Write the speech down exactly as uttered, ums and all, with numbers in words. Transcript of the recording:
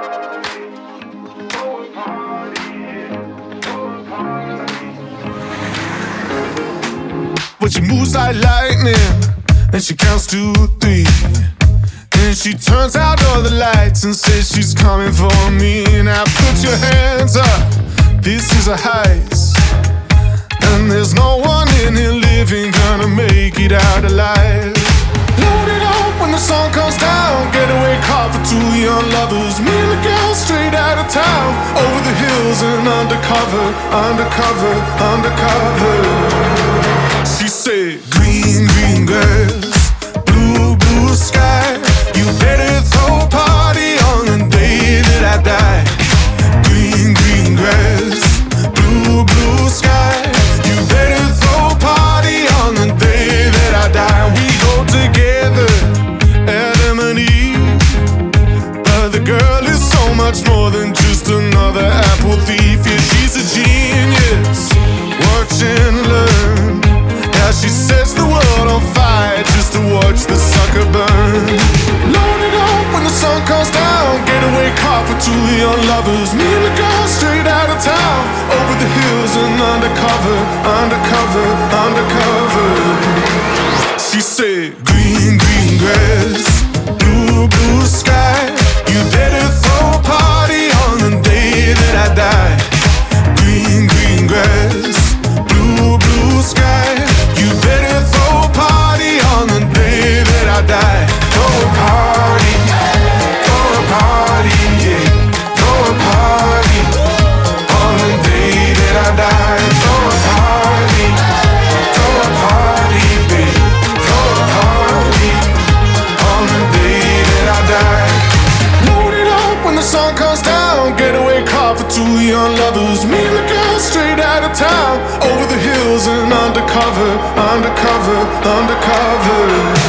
But she moves like lightning, and she counts to three. And she turns out all the lights and says she's coming for me. Now put your hands up, this is a heist. And there's no one in here living gonna make it out alive. Load it up when the sun comes down. Getaway car for two young lovers. Me and the girl straight out of town. Over the hills and undercover, undercover, undercover. She said, green, green grass, blue, blue sky. You better throw a party on the day that I die. Green, green grass, blue, blue sky. You better throw a party on the day that I die. We go together, Adam and Eve. But the girl is so much more than just another apple thief. Yeah, she's a genius. Watch and learn. She sets the world on fire just to watch the sucker burn. Load it up when the sun comes down. Getaway car for two young lovers. Me and the girl straight out of town. Over the hills and undercover, undercover, undercover. She said, green, green grass, blue, blue sky. You better throw a party on the day that I die. Green, green grass, blue, blue sky. You better throw a party on the day that I die. Throw a party, throw a party, yeah. Throw a party on the day that I die. Throw a party, throw a party, babe. Throw a party on the day that I die. Load it up when the sun comes down. Getaway car for two young lovers. Me and the girl straight out of town. Over the hills and undercover, undercover, undercover.